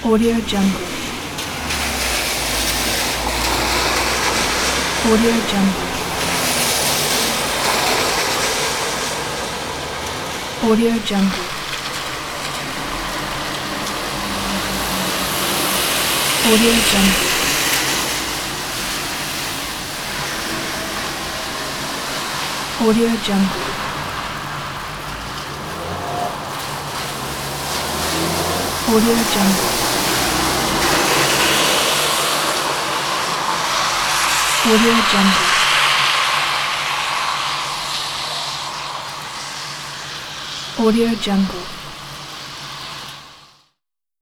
Audio Jungle. Audio Jungle. Audio Jungle. Audio Jungle. Audio Jungle. Audio Jungle. Audio Jungle. Audio Jungle.